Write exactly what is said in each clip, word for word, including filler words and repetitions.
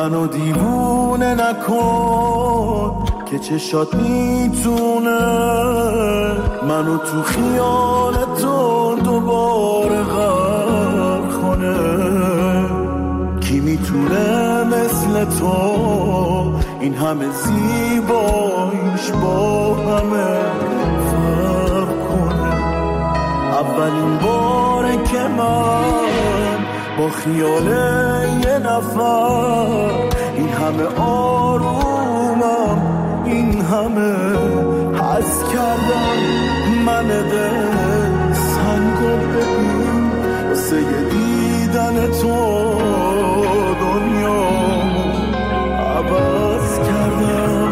منو دیوونه نکن که چشات میتونه منو تو خیال تو دوباره غرق کنه. کی میتونه مثل تو این همه زیباییش با همه فرق کنه. اولین باره که من با خیال یه نفر این همه آرومم این همه حس کردم. من دل سنگو ببین واسه دیدن تو دنیا عوض کردم.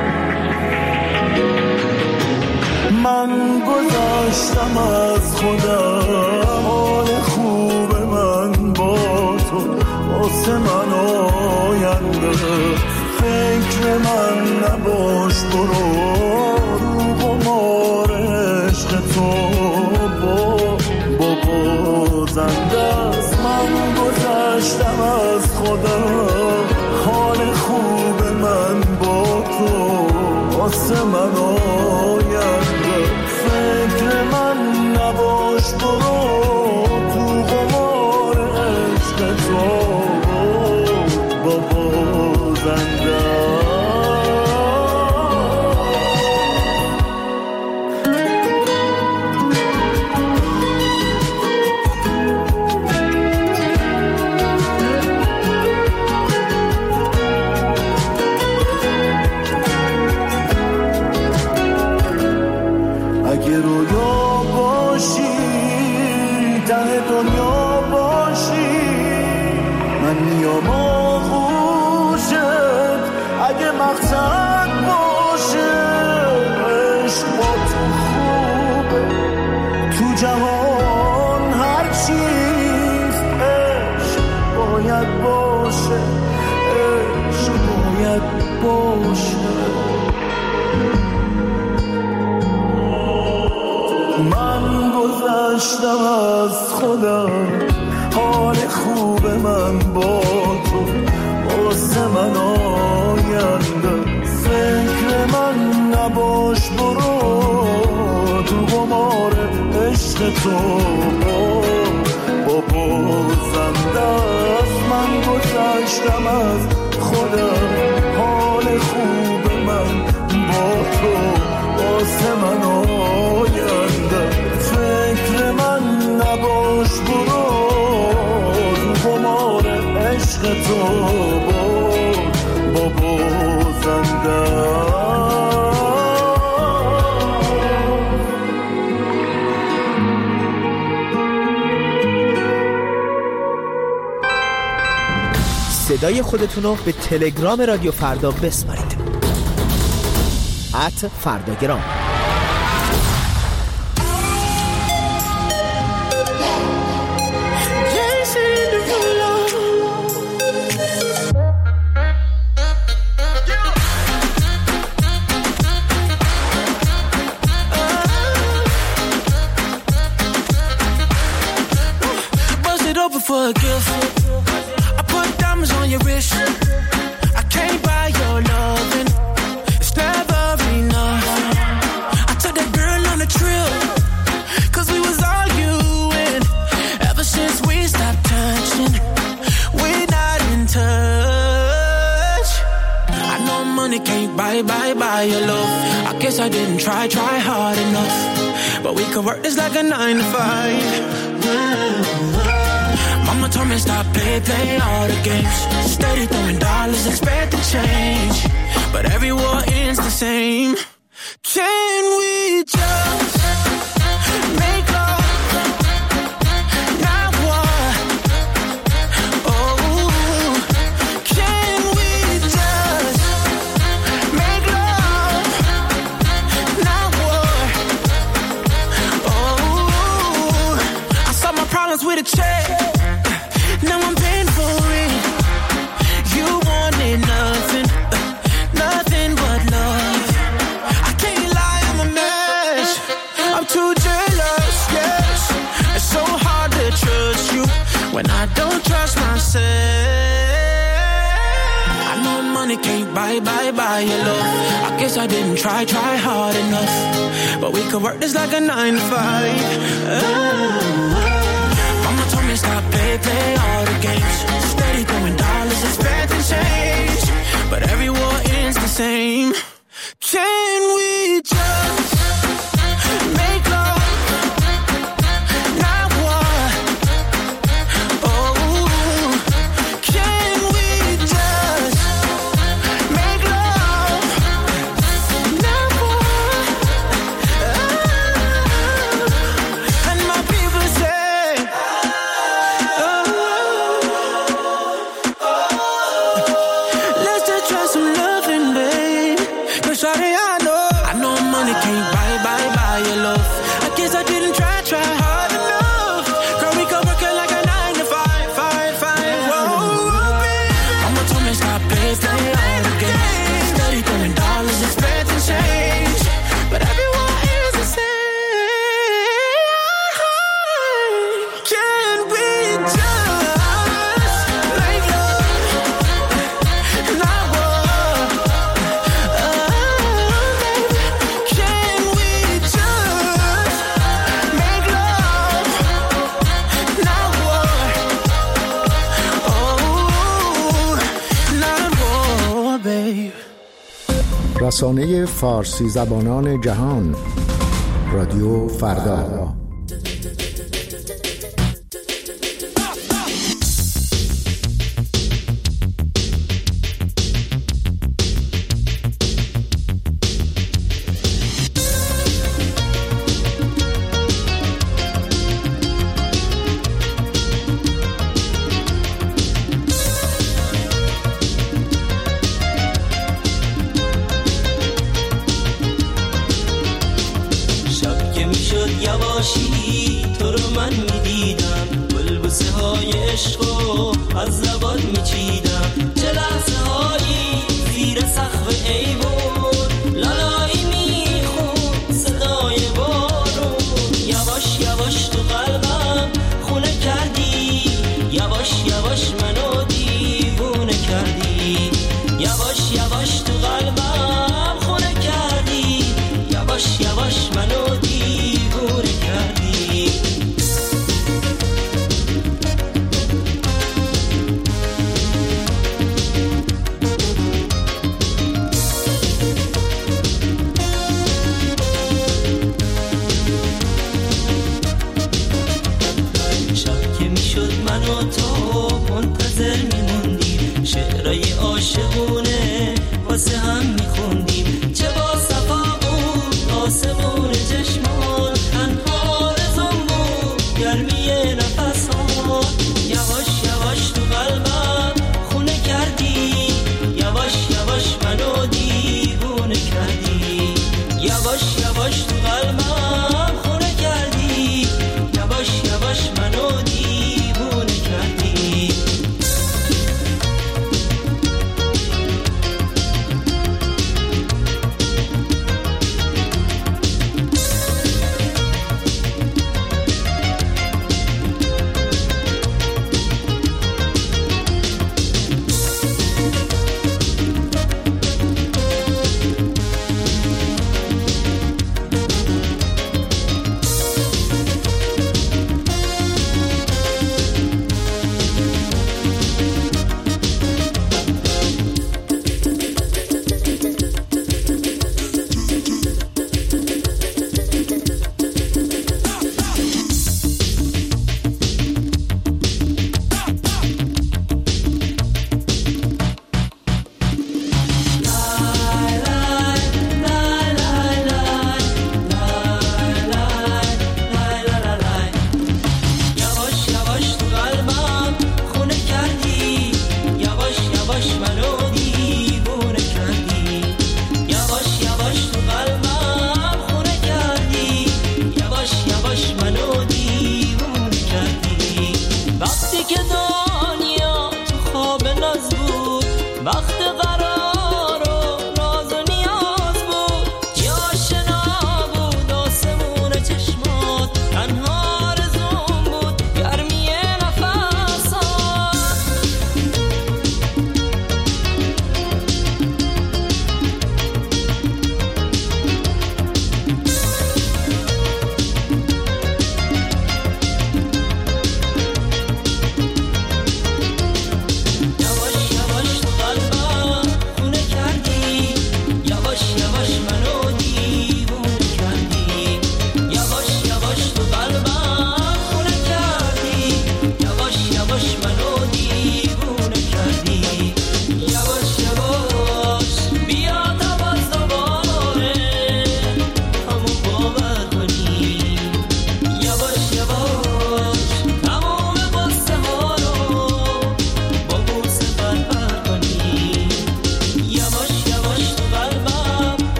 من گذاشتم از خودم حال خوب من با تو واسه من آینده. فکر من نباش برو رو قمار عشق تو با بابا زنده است. من گذاشتم از خودم حال خوب من با تو واسه من آینده. فکر من نباش برو تو قمار عشق تو بابا زنده. اگه رویا باشی ته دنیا باشی من میام آغوشت. اگه مقصد باشه عشق با تو خوبه تو جهان هر چیز عشق باید باشه عشق باید باشه. من گذشتم از خودم حال خوب من با تو واسه من آینده. فکر من نباش برو تو قمار عشق تو بابا زنده است. من گذشتم از خودم حال خوب من با تو واسه من آینده. فکر من نباش برو تو قمار عشق تو بابا زنده. صدای خودتونو به تلگرام رادیو فردا بسپارید. ات فرداگرام. For a gift, I put diamonds on your wrist. I can't buy your loving, it's never enough. I took that girl on a trip, cause we was arguing. Ever since we stopped touching, we're not in touch. I know money can't buy, buy, buy your love. I guess I didn't try, try hard enough. But we could work this like a nine to five. Mm-hmm. Mama told me stop, play, play all the games. Steady throwing dollars, expect to change. But every war ends the same. Can we just make love, not war? Oh, can we just make love, not war? Oh, I saw my problems with a check. Now I'm paying for it. You wanted nothing, nothing but love. I can't lie, I'm a mess. I'm too jealous, yes. It's so hard to trust you when I don't trust myself. know money can't buy, buy, buy your love. I guess I didn't try, try hard enough. But we could work this like a nine to five. Oh. Mama told me stop, play, play all the games. Steady throwing dollars, expecting change. But every war ends the same. Can we just make love? Not war. Oh, can we just make love? Not war. Oh, and my people say, oh, oh, let's just try some loving, babe. 'Cause shawty, I know, I know money can't buy, buy, buy your love. I guess I didn't try, try hard enough. Girl, we could work it like a nine to five, five, five. Whoa, baby. Mama told me stop, play, play all the games. Steady throwing dollars, expecting change. But everyone is the same. Can we just make love? Not war. Oh, baby. Can we just make love? Not war. Oh, not war, babe. رسانه فارسی زبانان جهان، رادیو فردا. شب که میشد یواشی تو رو من میدیدم، بلبوسه های عشق و از زبان میچیدم. چه لحظه هایی زیر سقف ایوون لالایی میخون صدای بارون. یواش یواش تو قلبم خونه کردی، یواش یواش منو دیوونه کردی. یواش یواش تو قلبم خونه کردی، یواش یواش منو دیوونه کردی.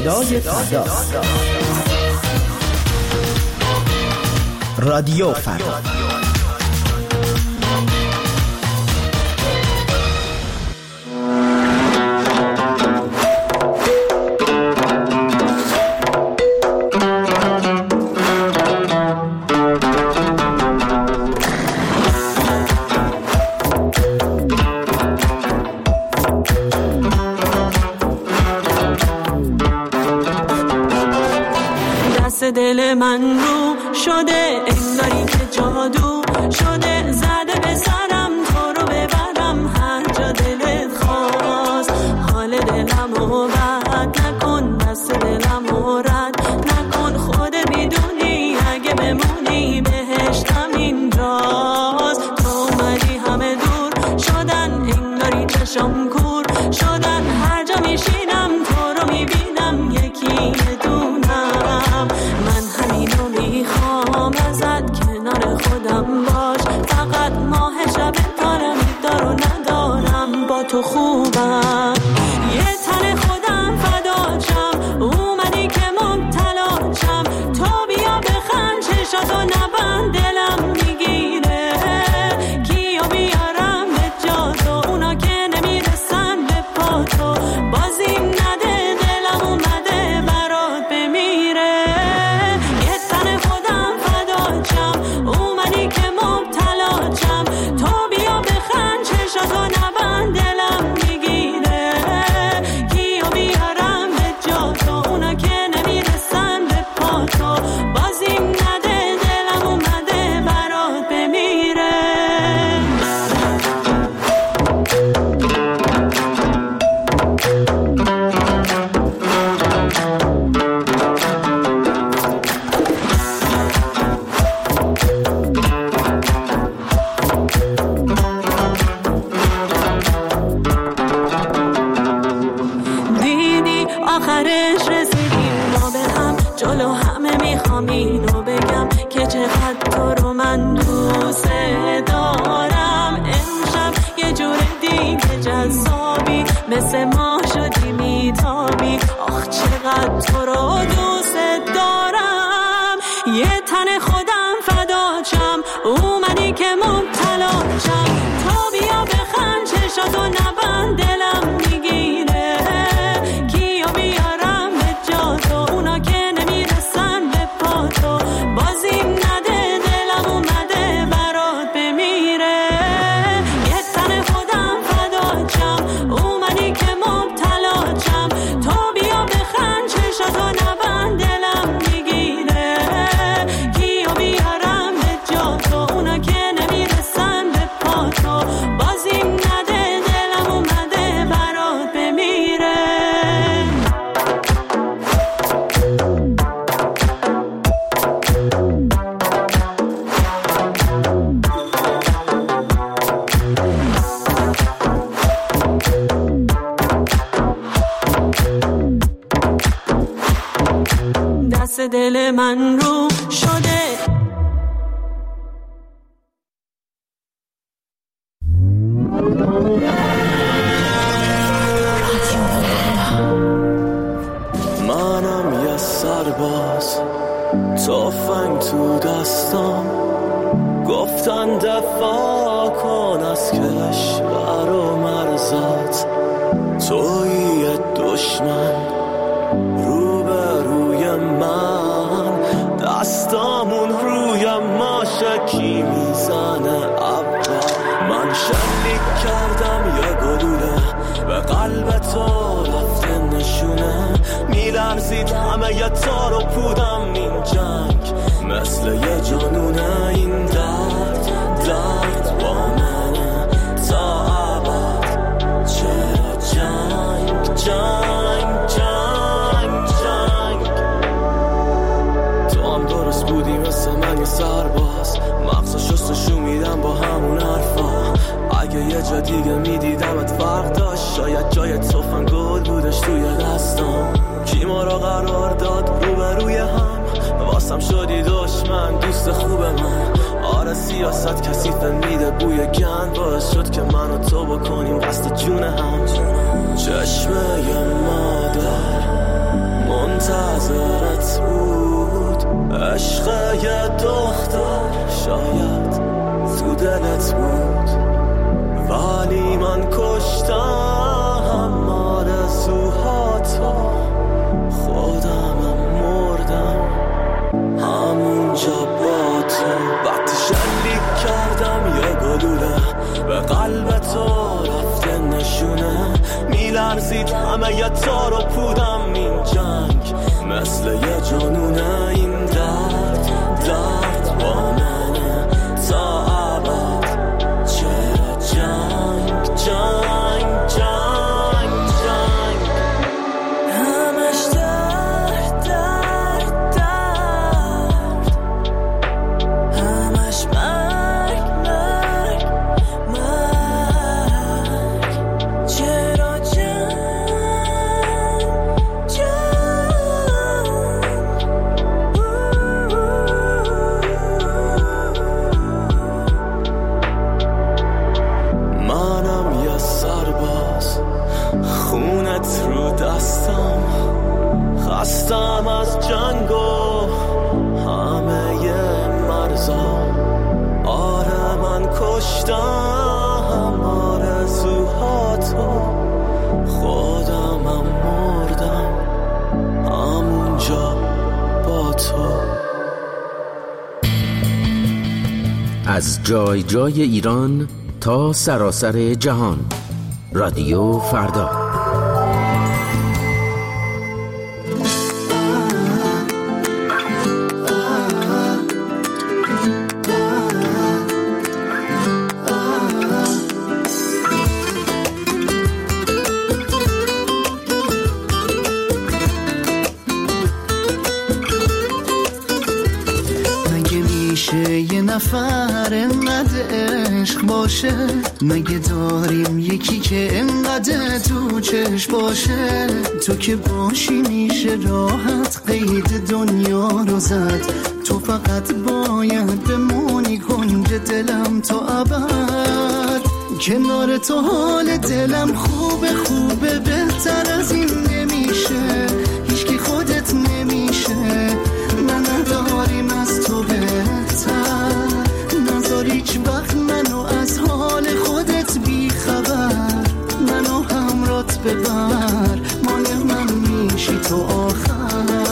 صدای فردا. رادیو فردا. دل من رو شده انگاری که جادو شده، زده به سرم تو رو ببرم هر جا دلت خواست. حال دلم رو بد نکن، دست دلم رو رد نکن، خودت میدونی اگه بمونی بهشتم اینجاست. تو اومدی همه دور شدن انگاری چشم کور شدن، هر جا میشینم تو رو میبینم یکی دونم. من همینو میخوام ازت کنار خودم باش، فقط ماه شب دارم دارو ندارم با تو خوبم. یه تن خودم فداچم اومدی که مبتلاچم، تو بیا بخند چشاتو نبند دلم میگیره، کیو بیارم به جا تو اونا که نمیرسن به پا تو، بازیم نده دلم اومده برات بمیره. یه تن خودم فداچم اومدی که مبتلاچم، تو بیا بخند چشاتو نبند دلم میگیره، کیو بیارم به جا تو اونا که نمیرسن به پا تو، بازیم نده دلم اومده برات بمیره. دیدی آخرش رسیدیم ما به هم، جلو همه میخوام اینو بگم که چقدر تو رو من دوست دارم. امشب یه جور دیگه جذابی، مثل ما شدی میتابی، آخ چقدر تو رو دوست دارم. یه تن خودم فداچم اومدی که مبتلاچم، تو بیا بخند چشاتو نبند دلم میگیره، کیو بیارم به جا تو اونا که نمیرسن به پا تو، بازیم نده دلم اومده برات بمیره. یه تن خودم فداچم اومدی که مبتلاچم، تو بیا بخند چشاتو نبند دلم میگیره، کیو بیارم به جا تو اونا که نمیرسن به پا تو، بازیم نده دلم اومده برات بمیره. دست دل من رو شده منم یه سرباز، تفنگ تو دستم، گفتن دفاع کن از کشور و مرزت، تویی دشمن روبروی من، دستامون روی ماشکی میزنه ابرا، من شلیک کردم یه گلوله به قلب تو رفته نشونه، میلرزید همه یه تار و پودم این جنگ مثل یه جانونه، این درد درد با منه تا ابد، چرا جنگ جنگ جنگ جنگ. تو هم درست بودی مثل من یه سرباز، مغزا شستشو میدم با همون حرفا، اگه یه جا دیگه میدیدمت فرق داشت، شاید جای تفنگ گل بودش توی دستم، کی ما را قرار داد روبروی هم، واسم شدی دشمن دوست خوب من، آره سیاست کثیفه میده بوی گند، باعث شد که من و تو بکنیم قصد جون هم. چشمه ی مادر منتظرت بود. عشق یه دختر شاید تو دلت بود، ولی من کشتم آرزوهاتو، خودمم مردم همونجا با تو. وقتی شلیک کردم یه گلوله به قلب تو رفته نشونه، میلرزید همه یه تار و پودم. این جنگ مثل یه جنونه، این درد درد با منه تا ابد. چرا جنگ جنگ جنگ جنگ همش درد درد درد، همش مرگ مرگ مرگ. چرا جنگ منم یه سرباز، خونت رو دستم، خستم از جنگ و همه ی مرزا. آره من کشتم آرزوهاتو، خودمم مردم همونجا با تو. از جای جای ایران تا سراسر جهان، رادیو فردا. یه نفر انقدر عشق باشه، مگه داریم یکی که انقدر تو چشم باشه. تو که باشی میشه راحت قید دنیا رو زد، تو فقط باید بمونی کنج دلم تا ابد. کنار تو حال دلم خوبه خوبه، بهتر از این نمیشه، هیچ کی خودت نمیشه. من نداریم از تو بهتر، نذار هیچ وقت منو از حال خودت بی خبر. منو همرات ببر، مال من میشی تو آخر.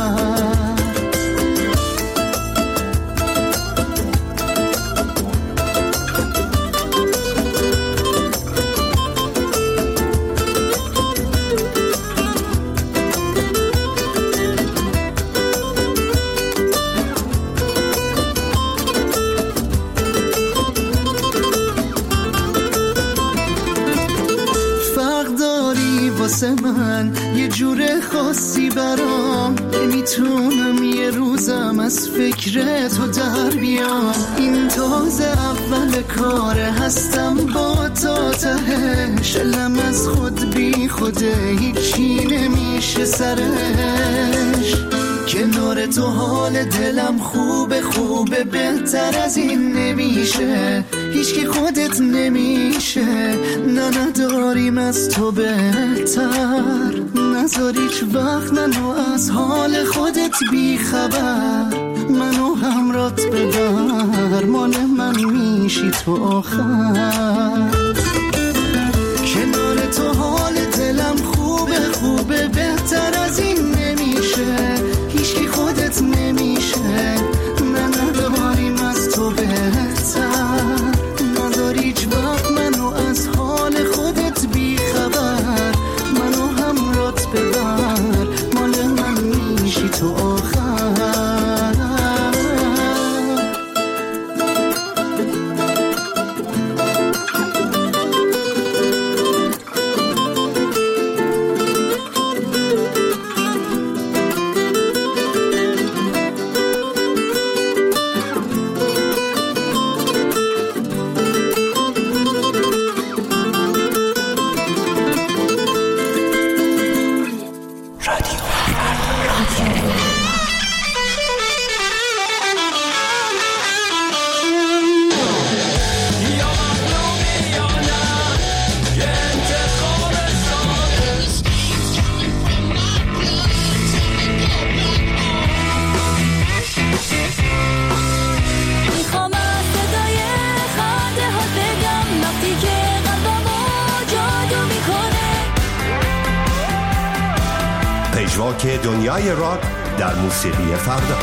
من یه جور خاصی برام، نمیتونم یه روزم از فکر تو در بیام. این تازه اول کاره، هستم با تا تهش، دلم از خود بی خوده هیچی نمیشه سرش. کنار تو حال دلم خوبه خوبه، بهتر از این نمیشه، هیچ کی خودت نمیشه. نه نداریم از تو بهتر، نذار هیچ وقت منو از حال خودت بی خبر. منو همرات ببر، مال من میشی تو آخر. کنار تو حال دلم خوبه خوبه، بهتر از این نمیشه، هیچ کی خودت نمیشه. نه نداریم از تو بهتر، نذار هیچ وقت منو از حال خودت بی خبر. منو همرات ببر، مال من میشی تو آخر. پژواک دنیای راک در موسیقی فردا.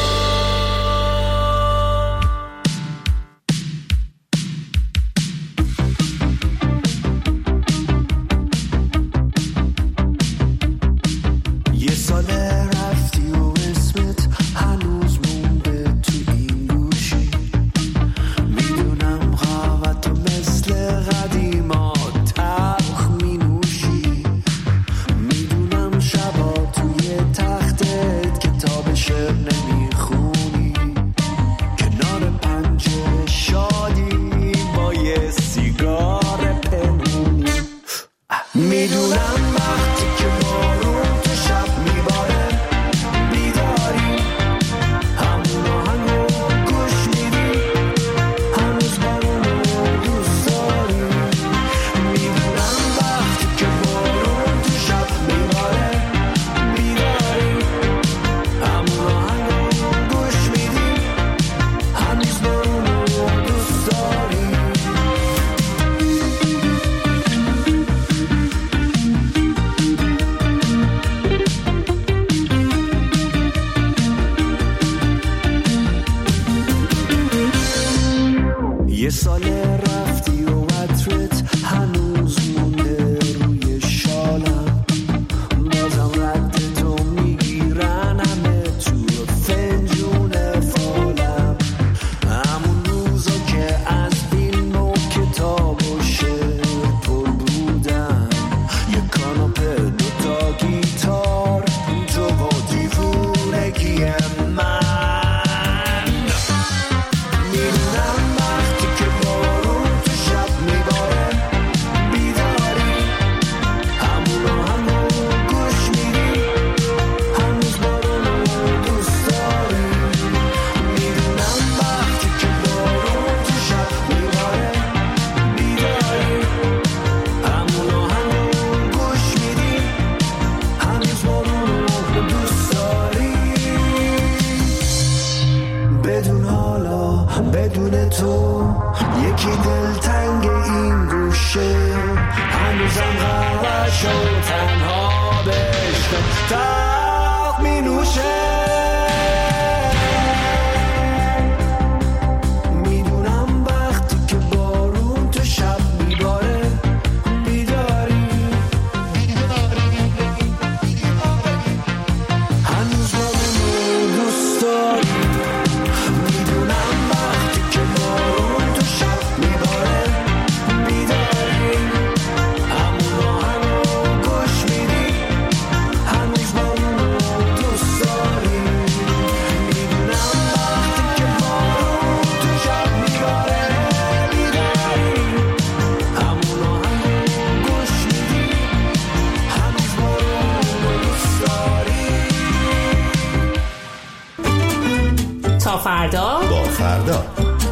تا فردا با فردا.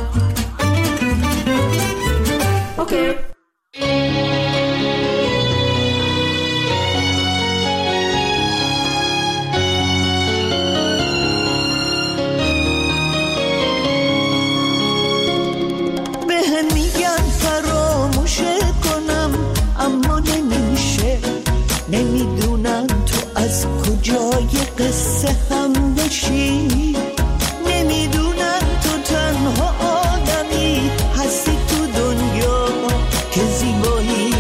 اوکی. نمیدونم تو از کجای قصه هم بشی، نمیدونم تو تنها آدمی هستی تو دنیا که زیبایی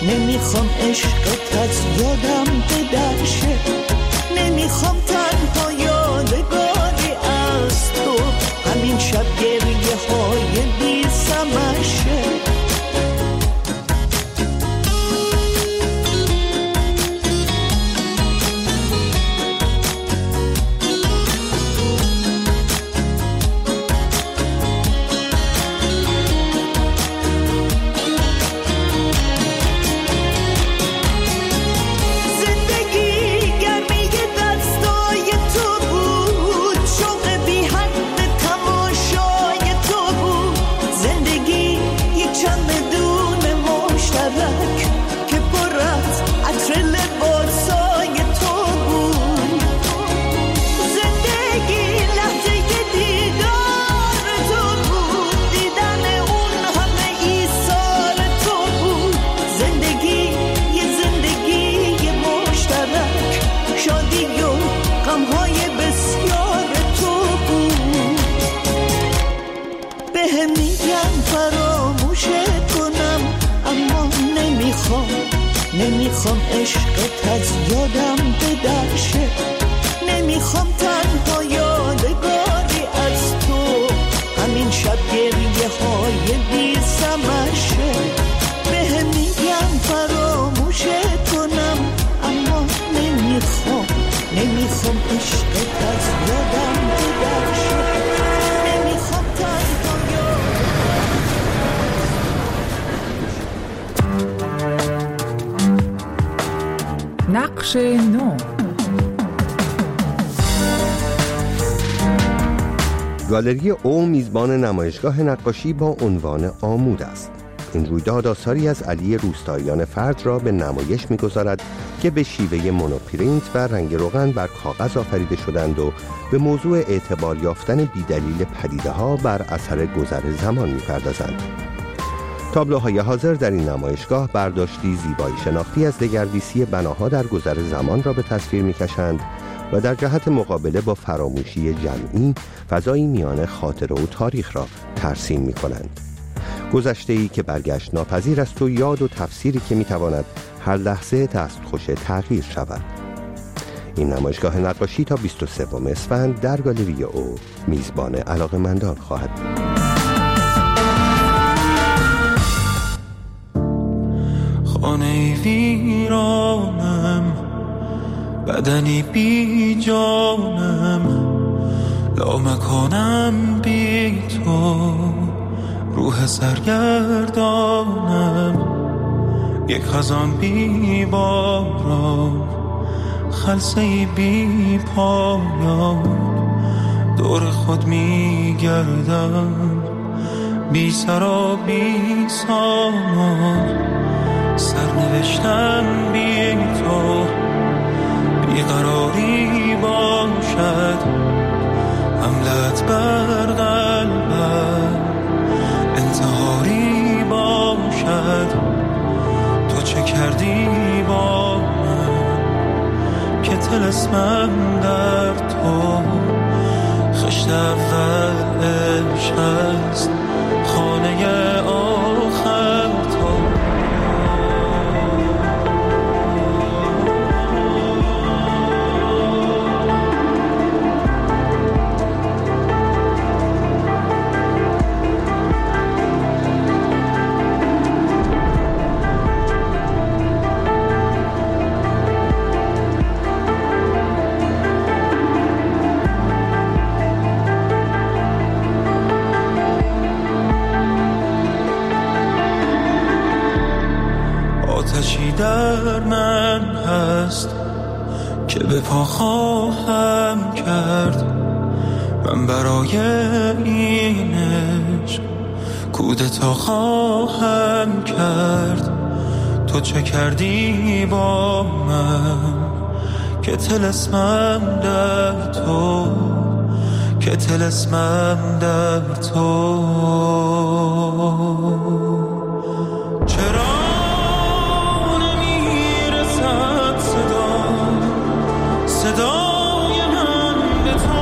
نمیخوام عشقت از یادم بدرشه، نمیخوام تنها یادگاری از تو همین شب گریه های بی سمشه. نمیخوام عشقت از یادم بدرشه، نمیخوام تنها یادگاری از تو همین شب گریه های بی سمشه. بهم میگم فراموشت کنم اما نمیخوام، نمیخوام عشقت از یادم بدرشه، نمیخوام تنها نقش نو. گالری او میزبان نمایشگاه نقاشی با عنوان آمود است. این رویداد آثاری از علی روستاییان فرد را به نمایش می‌گذارد که به شیوه مونوپرینت و رنگ روغن بر کاغذ آفریده شدند و به موضوع اعتبار یافتن بیدلیل پدیده‌ها بر اثر گذر زمان می‌پردازند. تابلوهای حاضر در این نمایشگاه برداشتی زیبایی شناختی از دگردیسی بناها در گذر زمان را به تصویر می‌کشند و در جهت مقابله با فراموشی جمعی فضایی میان خاطره و تاریخ را ترسیم می‌کنند. گذشته‌ای که برگشت ناپذیر است و یاد و تفسیری که می‌تواند هر لحظه دستخوش تغییر شود. این نمایشگاه نقاشی تا بیست و سوم اسفند در گالری او میزبان علاقه‌مندان خواهد بود. خانه ویرانم، بدنی بی جانم، لامکانم بی تو، روح سرگردانم، یک خزان بی باران، خلسه‌ای بی پایان، دور خود می گردم، بی سر و بی سامان، سرنوشتم بی تو، بیقراری باشد، حملت بر قلبم، انتحاری باشد، تو چه کردی با من که طلسمم در تو، خشت اول عشق است، خانه آخر تو. آتشی در من هست که به پا خواهم کرد، من برای این عشق کودتا خواهم کرد. تو چه کردی با من که طلسمم در تو، که طلسمم در تو. چرا صدای من به تو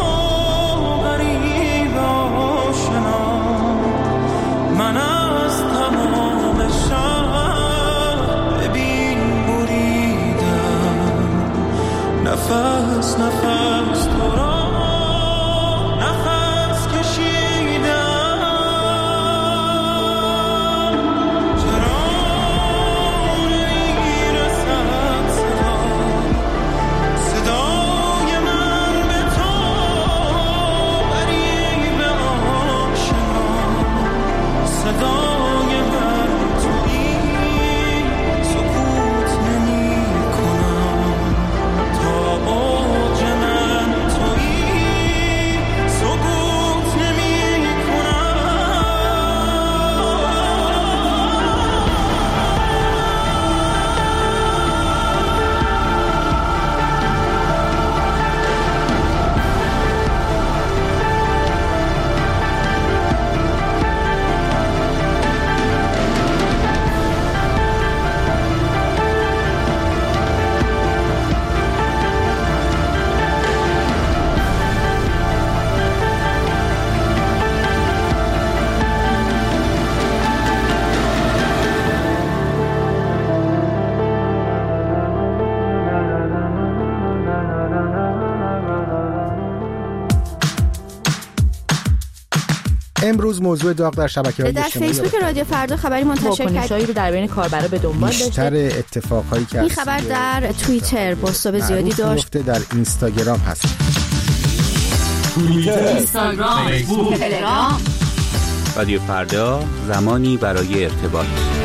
غریب آشنا، من از تمام شهر امروز موضوع داغ در شبکه‌های در اجتماعی فیسبوک رادیو فردا خبری منتشر واکنشایی رو در بین کاربرا به دنبال داشته. بیشتر اتفاقایی که این خبر در توییتر بازتاب زیادی داشت. در اینستاگرام هست. توییتر، اینستاگرام، فیسبوک، تلگرام. رادیو فردا، زمانی برای ارتباط.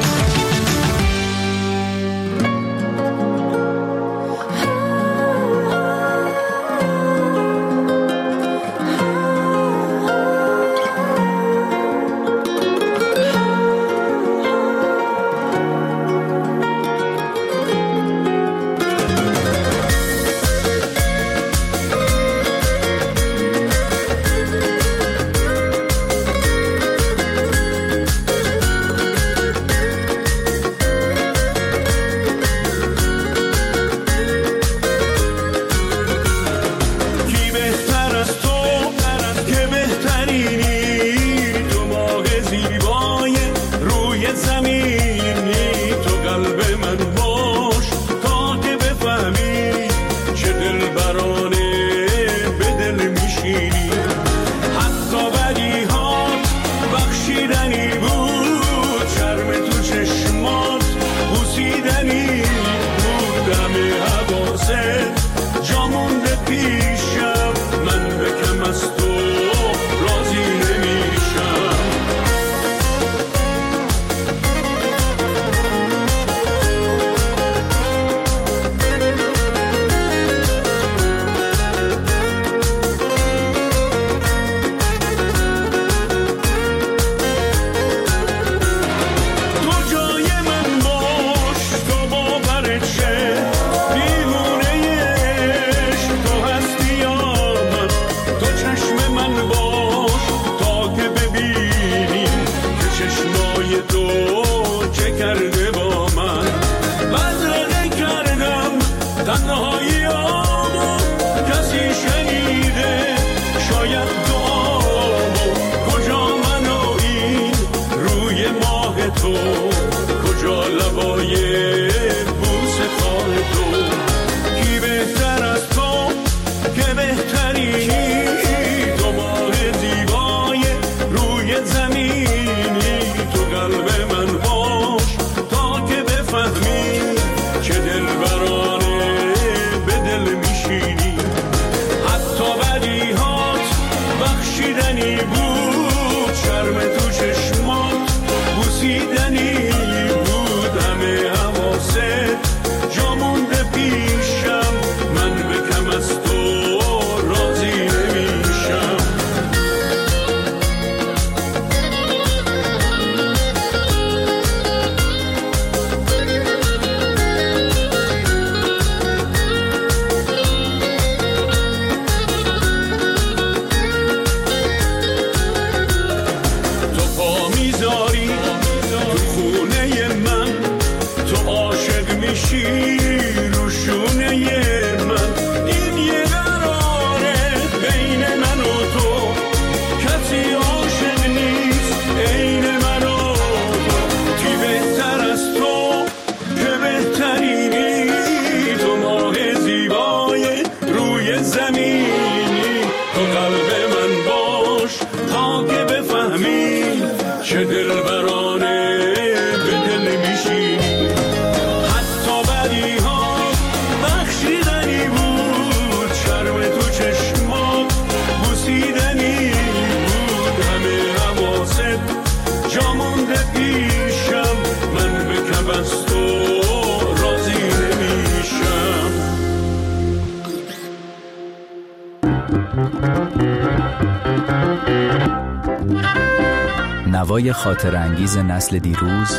نوای خاطر انگیز نسل دیروز،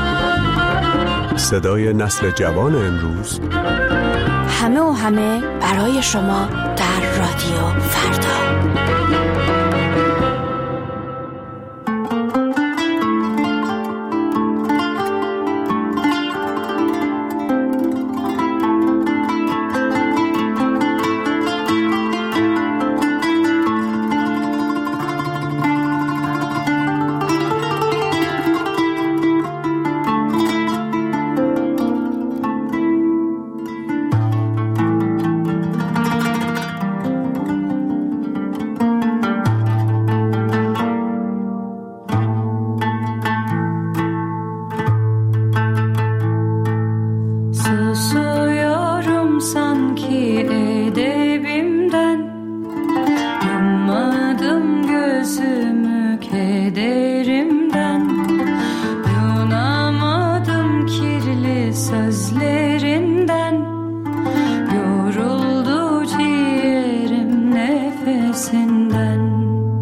صدای نسل جوان امروز، همه و همه برای شما در رادیو فردا. senden.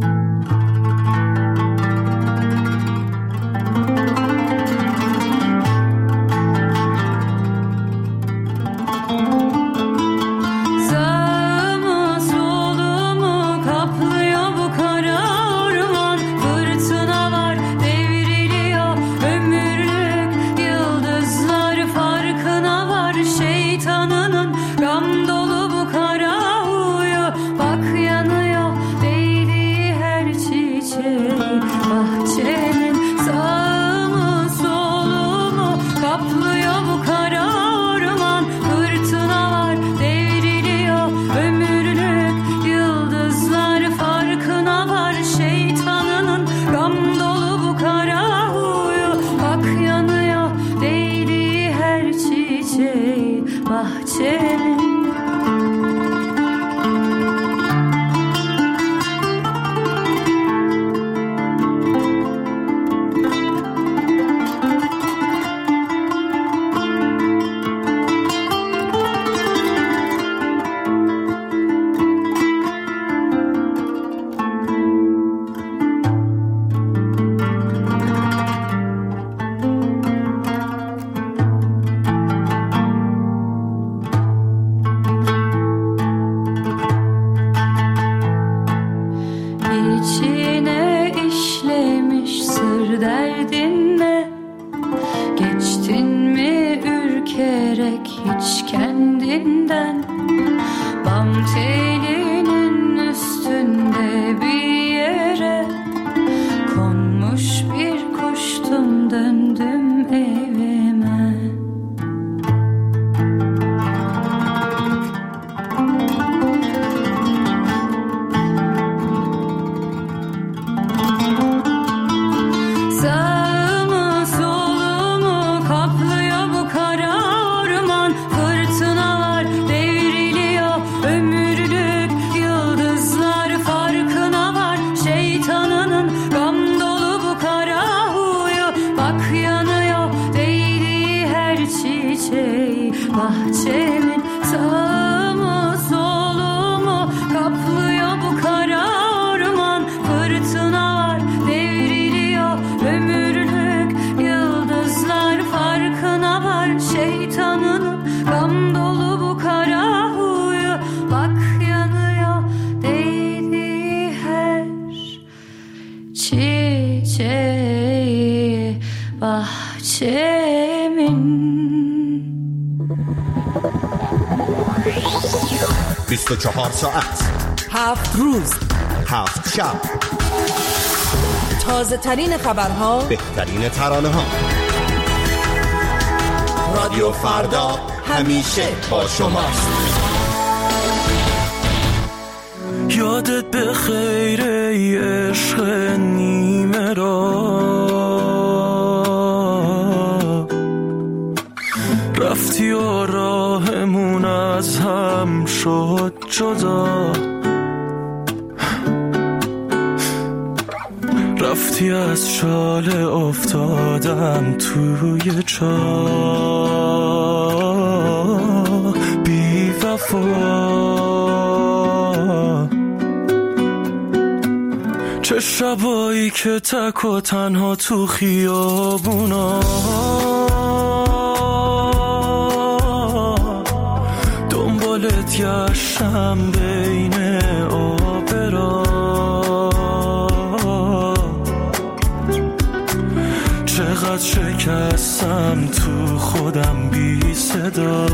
بیست و چهار ساعت، هفت روز، هفت شب، تازه ترین خبرها، بهترین ترانه ها. رادیو فردا همیشه با شماست. یادت به خیر ای عشق نیمه را، رفتی و راهمون از هم شد جدا، رفتی از شاله افتادم توی چاه، بی وفا. چه شبایی که تک و تنها تو خیابونا، دنبالت گشتم بین آبرا، چقدر شکستم تو خودم بی صدا.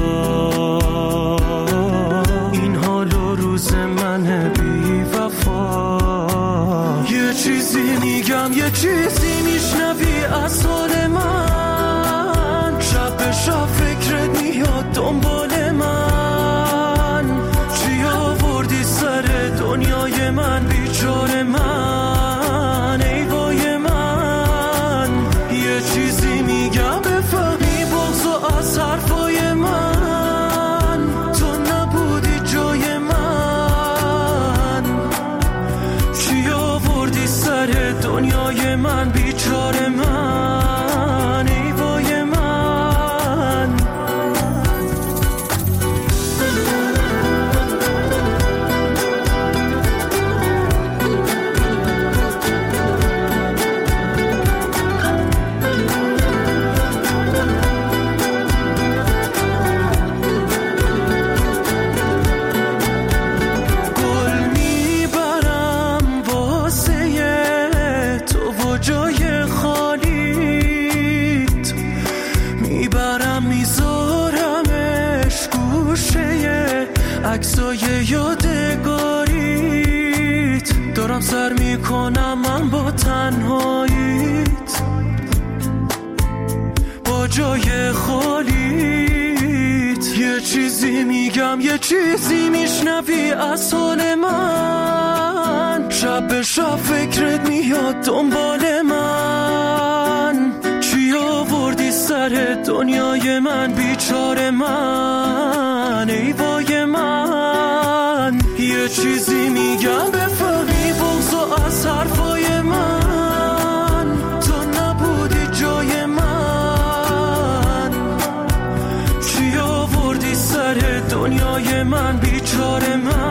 این حال و روز من بی وفا. یه چیزی میگم یه چیزی میشنوی از حال من، شب به شب فکرت میاد دنبال من. چی آوردی سر دنیای من بیچاره من، ای وای من. یه چیزی میگم بفهمی بغض از حرفای من، تو نبودی جای من. چی آوردی سر دنیای من بیچاره من، ای وای من. دارم سر میکنم من با تنهاییت، با جای خالیت. یه چیزی میگم یه چیزی میشنوی از حال من، شب به شب فکرت میاد دنبال من. چی آوردی سر دنیای من بیچاره من، ای وای من. یه چیزی میگم بفهمی بغضو از حرفای من، تو نبودی جای من. چی آوردی سر دنیای من بیچاره من.